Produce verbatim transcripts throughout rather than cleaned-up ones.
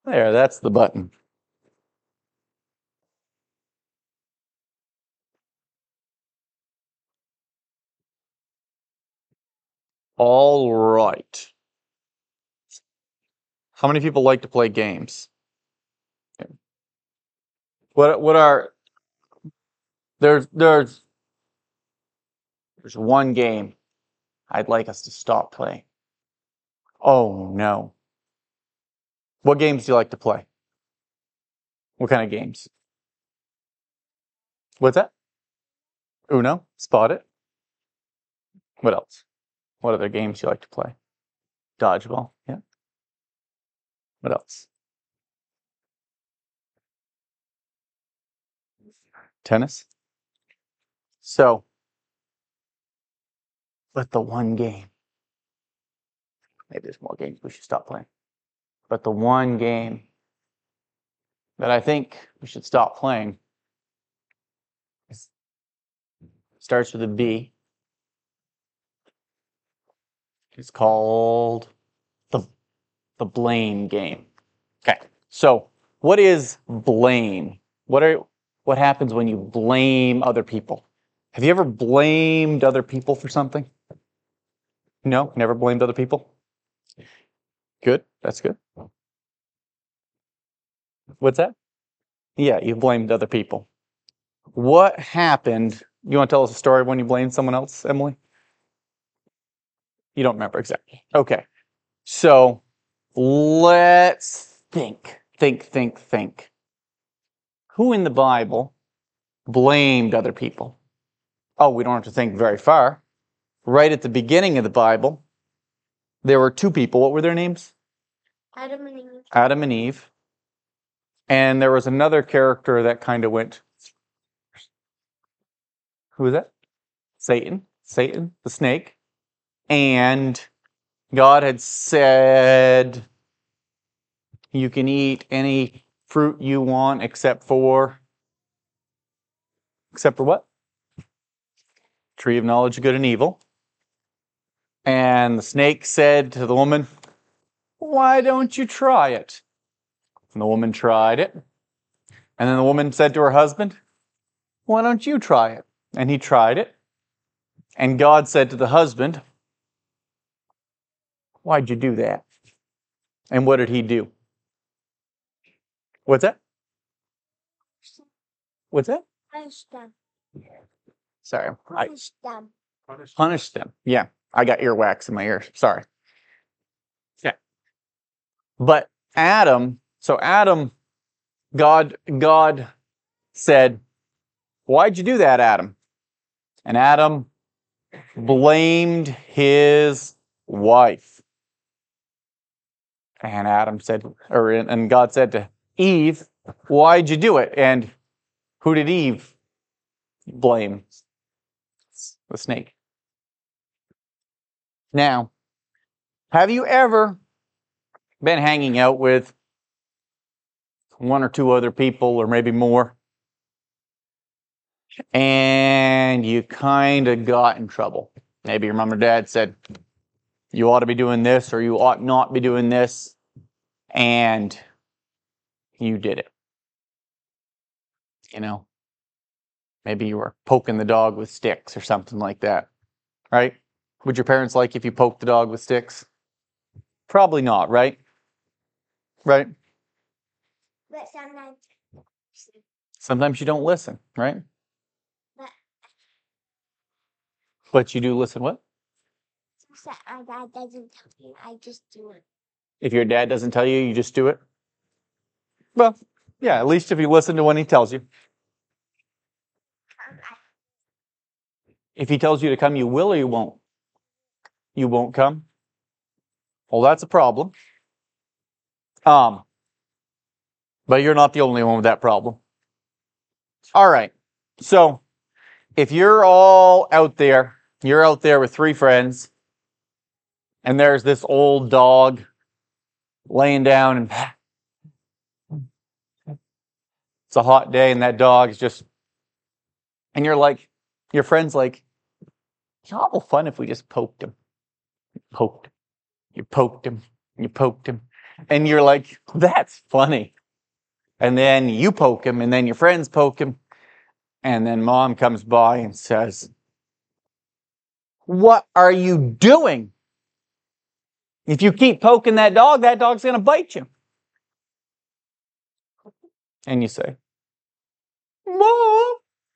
There, that's the button. All right. How many people like to play games? What what are there's there's there's one game I'd like us to stop playing. Oh no. What games do you like to play? What kind of games? What's that? Uno? Spot it? What else? What other games do you like to play? Dodgeball, yeah. What else? Tennis? So, but the one game, maybe there's more games we should stop playing, but the one game that I think we should stop playing is, starts with a B. It's called the, the blame game. Okay, so what is blame? What are what happens when you blame other people? Have you ever blamed other people for something? No, never blamed other people? Good, that's good. What's that? Yeah, you blamed other people. What happened? You want to tell us a story when you blamed someone else, Emily? You don't remember exactly. Okay, so let's think, think, think, think. Who in the Bible blamed other people? Oh, we don't have to think very far. Right at the beginning of the Bible, there were two people. What were their names? Adam and Eve. Adam and Eve. And there was another character that kind of went. Who was that? Satan. Satan, the snake. And God had said, you can eat any fruit you want except for. Except for what? Tree of knowledge of good and evil. And the snake said to the woman, why don't you try it? And the woman tried it. And then the woman said to her husband, why don't you try it? And he tried it. And God said to the husband, why'd you do that? And what did he do? What's that? What's that? Punish them. Sorry. I Punish them. punished them. Yeah, I got earwax in my ears. Sorry. Yeah. But Adam, so Adam, God, God said, why'd you do that, Adam? And Adam blamed his wife. And Adam said, or and God said to Eve, why'd you do it? And who did Eve blame? The snake. Now, have you ever been hanging out with one or two other people, or maybe more, and you kind of got in trouble? Maybe your mom or dad said, you ought to be doing this, or you ought not be doing this, and you did it. You know, maybe you were poking the dog with sticks or something like that, right? Would your parents like if you poked the dog with sticks? Probably not, right? Right? But sometimes, Sometimes you don't listen, right? but But you do listen what? sometimes my dad doesn't tell me. I just do it. If your dad doesn't tell you, you just do it? Well, yeah, at least if you listen to when he tells you. Um, I, If he tells you to come, you will or you won't? You won't come? Well, that's a problem. Um, but you're not the only one with that problem. All right. So if you're all out there, you're out there with three friends, and there's this old dog laying down, and it's a hot day, and that dog is just, and you're like, your friend's like, it's awful fun if we just poked him. You poked him. You poked him. You poked him. And you're like, that's funny. And then you poke him, and then your friends poke him. And then mom comes by and says, what are you doing? If you keep poking that dog, that dog's going to bite you. And you say, Mom,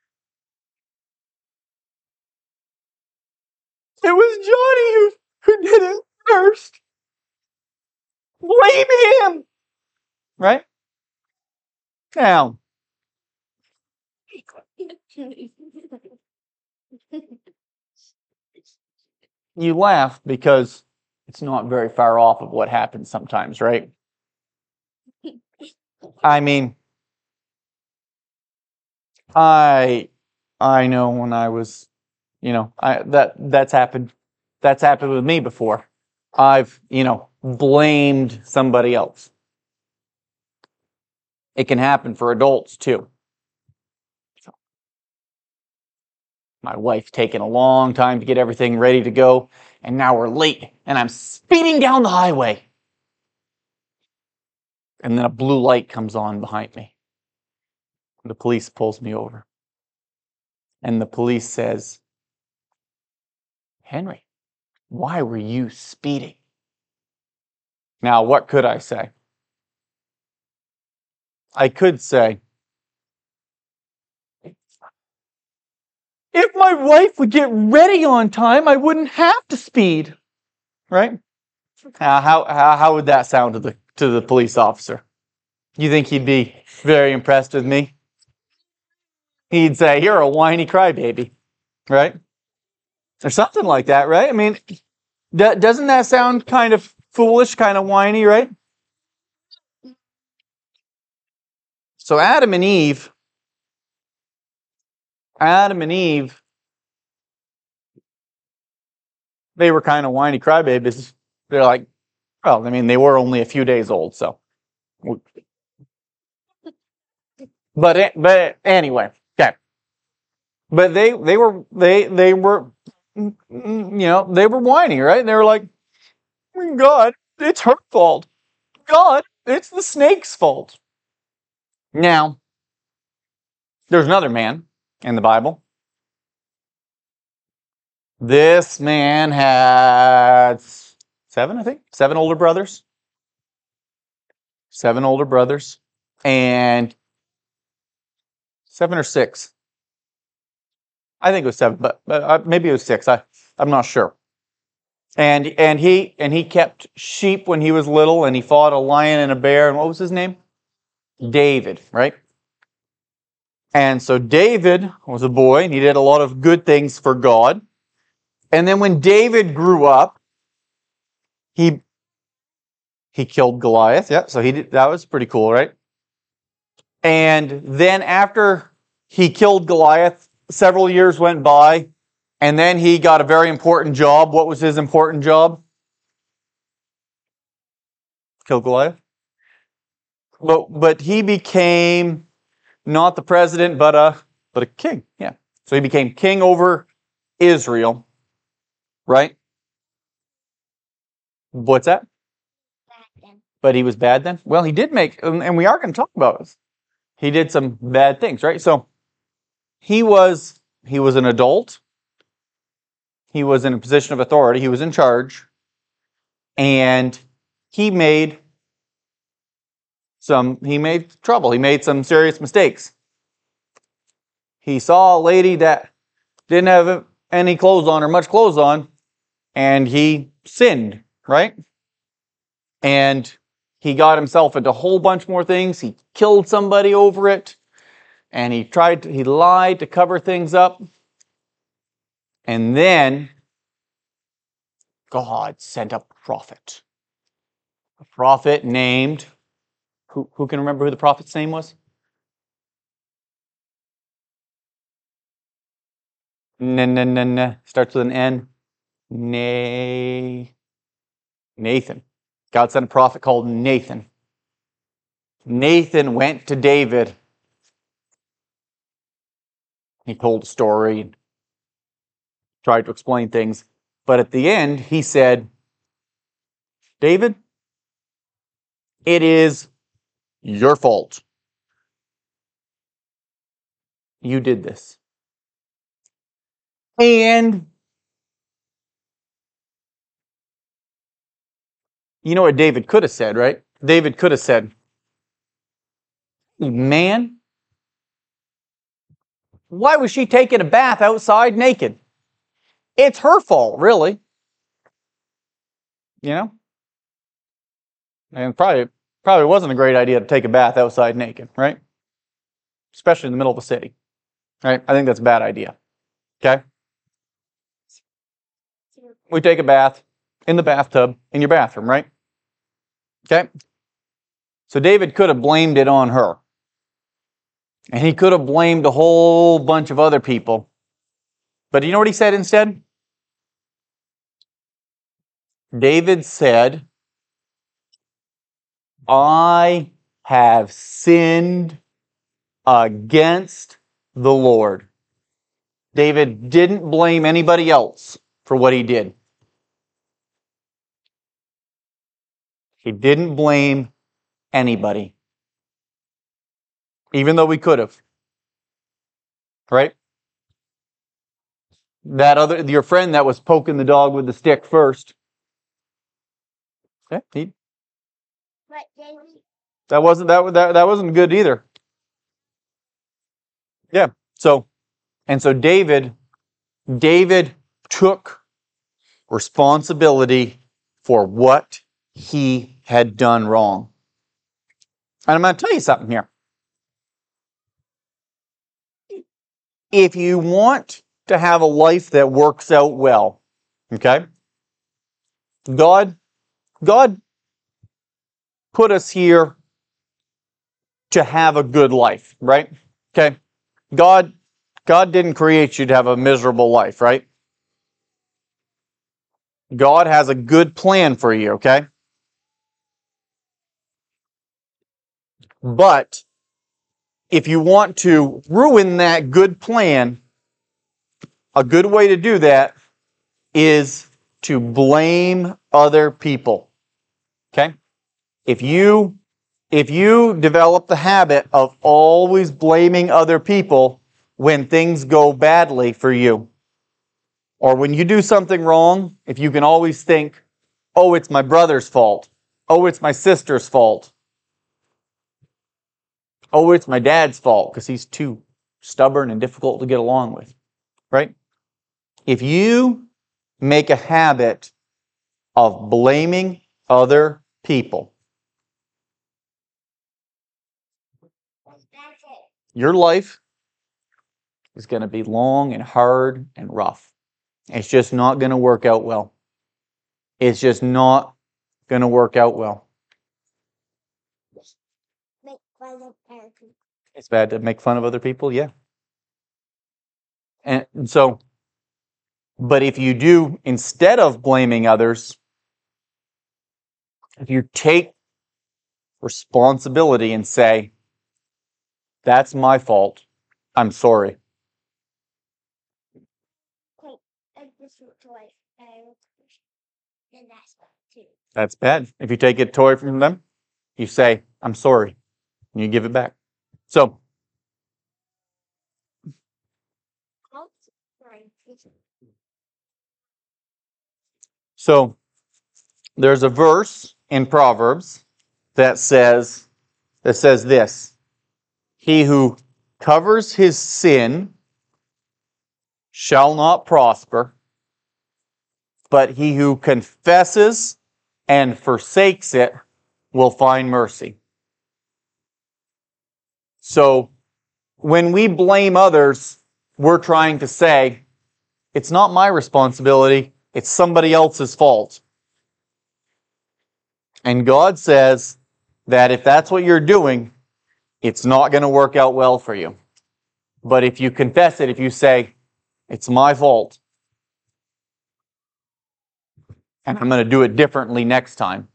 it was Johnny who, who did it first. Blame him. Right? Now, you laugh because it's not very far off of what happens sometimes, right? I mean, I I know when I was, you know, I that that's happened. That's happened with me before. I've, you know, blamed somebody else. It can happen for adults too. My wife's taken a long time to get everything ready to go, and now we're late, and I'm speeding down the highway. And then a blue light comes on behind me. The police pulls me over. And the police says, Henry, why were you speeding? Now, what could I say? I could say, if my wife would get ready on time, I wouldn't have to speed. Right? Uh, how, how, how would that sound to the, to the police officer? You think he'd be very impressed with me? He'd say, you're a whiny crybaby. Right? Or something like that, right? I mean, d- doesn't that sound kind of foolish, kind of whiny, right? So Adam and Eve, Adam and Eve, they were kind of whiny crybabies. They're like, well, I mean, they were only a few days old, so. But but anyway, okay. But they they were they they were, you know, they were whiny, right? They were like, God, it's her fault. God, it's the snake's fault. Now, there's another man in the Bible. This man had seven, I think, seven older brothers. Seven older brothers. And seven or six. I think it was seven, but, but uh, maybe it was six. I, I'm not sure. And and he and he kept sheep when he was little, and he fought a lion and a bear. And what was his name? David, right? And so David was a boy, and he did a lot of good things for God. And then when David grew up, he he killed Goliath. Yeah, so he did, that was pretty cool, right? And then after he killed Goliath, several years went by, and then he got a very important job. What was his important job? Kill Goliath. But but he became not the president, but a but a king. Yeah. So he became king over Israel, right? What's that? But he was bad then? Well, he did make, and we are going to talk about this. He did some bad things, right? So he was he was an adult. He was in a position of authority. He was in charge. And he made some he made trouble. He made some serious mistakes. He saw a lady that didn't have any clothes on or much clothes on, and he sinned, right? And he got himself into a whole bunch more things. He killed somebody over it, and he tried to, he lied to cover things up. And then God sent a prophet. A prophet named, who, who can remember who the prophet's name was? N n n n starts with an N. Nay. Nathan. God sent a prophet called Nathan. Nathan went to David. He told a story, tried to explain things. But at the end, he said, David, It is your fault. You did this. And you know what David could have said, right? David could have said, man, why was she taking a bath outside naked? It's her fault, really. You know? And probably probably wasn't a great idea to take a bath outside naked, right? Especially in the middle of a city. Right? I think that's a bad idea. Okay? We take a bath in the bathtub in your bathroom, right? Okay? So David could have blamed it on her. And he could have blamed a whole bunch of other people. But you know what he said instead? David said, I have sinned against the Lord. David didn't blame anybody else for what he did. He didn't blame anybody. Even though we could have. Right? That other, your friend that was poking the dog with the stick first. Yeah, he, But then we that wasn't that, that that wasn't good either. Yeah. So, and so David, David took responsibility for what he had done wrong. And I'm going to tell you something here. If you want to have a life that works out well, okay? God, God put us here to have a good life, right? Okay? God, God didn't create you to have a miserable life, right? God has a good plan for you, okay? But if you want to ruin that good plan, a good way to do that is to blame other people. Okay? If you if you develop the habit of always blaming other people when things go badly for you, or when you do something wrong, if you can always think, "Oh, it's my brother's fault. Oh, it's my sister's fault. Oh, it's my dad's fault because he's too stubborn and difficult to get along with." Right? If you make a habit of blaming other people, that's it. your life is going to be long and hard and rough. It's just not going to work out well. It's just not going to work out well. Make fun of other people. It's bad to make fun of other people, yeah. And so, but if you do, instead of blaming others, if you take responsibility and say, that's my fault, I'm sorry. Take a different toy and then that's too. That's bad. If you take a toy from them, you say, I'm sorry, and you give it back. So, Oh, sorry. so there's a verse in Proverbs that says that says this: he who covers his sin shall not prosper, but he who confesses and forsakes it will find mercy. So when we blame others, we're trying to say, it's not my responsibility, it's somebody else's fault. And God says that if that's what you're doing, it's not going to work out well for you. But if you confess it, if you say, it's my fault, and I'm going to do it differently next time.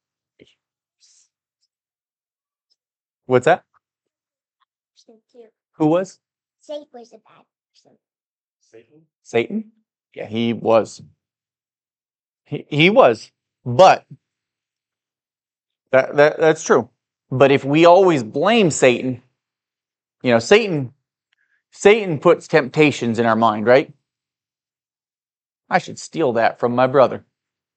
What's that? Person too. Who was? Safe was a bad person. Satan? Satan? Yeah, he was. He, he was. But That, that that's true. But if we always blame Satan, you know, Satan Satan puts temptations in our mind, right? I should steal that from my brother.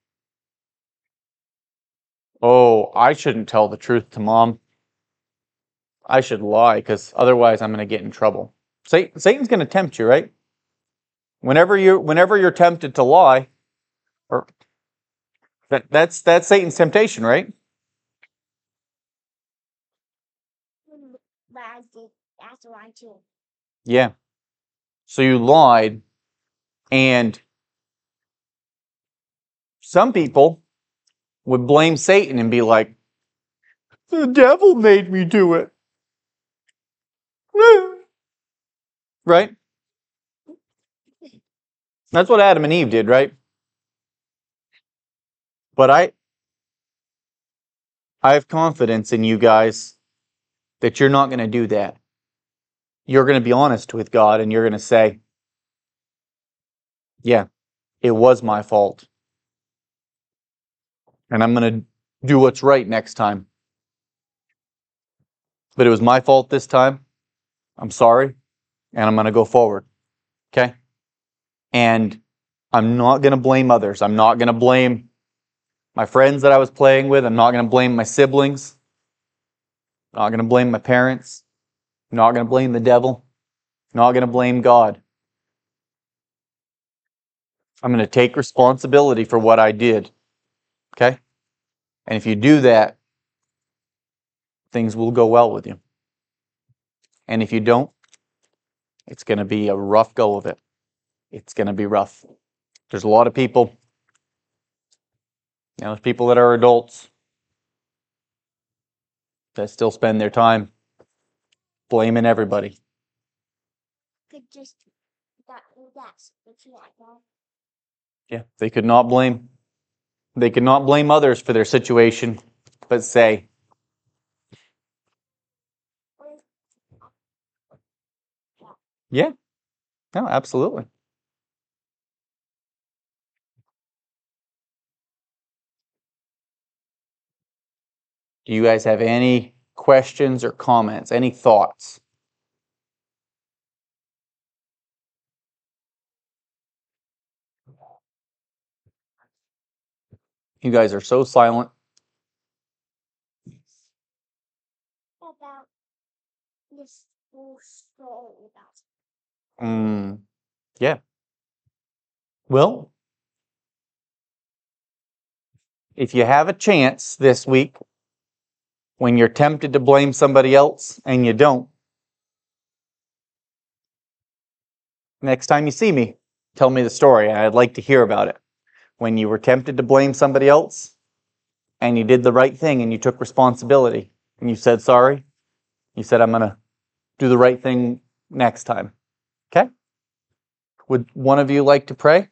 Oh, I shouldn't tell the truth to mom. I should lie because otherwise I'm going to get in trouble. Satan, Satan's going to tempt you, right? Whenever you whenever you're tempted to lie, or that, that's that's Satan's temptation, right? But I did. That's why too. Yeah. So you lied, and some people would blame Satan and be like, "The devil made me do it." Right? That's what Adam and Eve did, right? But I I have confidence in you guys that you're not going to do that. You're going to be honest with God and you're going to say, yeah, it was my fault. And I'm going to do what's right next time. But it was my fault this time. I'm sorry. And I'm going to go forward. Okay? And I'm not going to blame others. I'm not going to blame my friends that I was playing with. I'm not going to blame my siblings. I'm not going to blame my parents. I'm not going to blame the devil. I'm not going to blame God. I'm going to take responsibility for what I did. Okay? And if you do that, things will go well with you. And if you don't, it's going to be a rough go of it. It's going to be rough. There's a lot of people, you know, there's people that are adults that still spend their time blaming everybody. Could just that that's what you like, Mom. Yeah, they could not blame, they could not blame others for their situation, but say, yeah, no, absolutely. Do you guys have any questions or comments, any thoughts? You guys are so silent. About this whole story about Mm, yeah. Well, if you have a chance this week, when you're tempted to blame somebody else and you don't, next time you see me, tell me the story. I'd like to hear about it. When you were tempted to blame somebody else and you did the right thing and you took responsibility and you said sorry, you said, I'm going to do the right thing next time. Okay? Would one of you like to pray?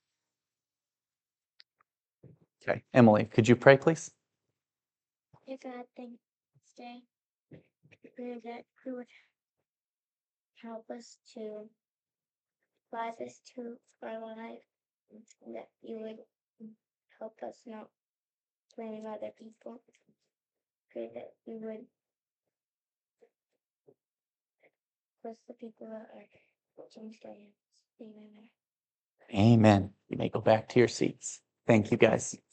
Okay. Emily, could you pray, please? Dear God, thank stay. Pray that you would help us to advise us to our life, and that you would help us not blame other people. Pray that you would bless the people that are changed our hands. Amen. Amen. You may go back to your seats. Thank you, guys.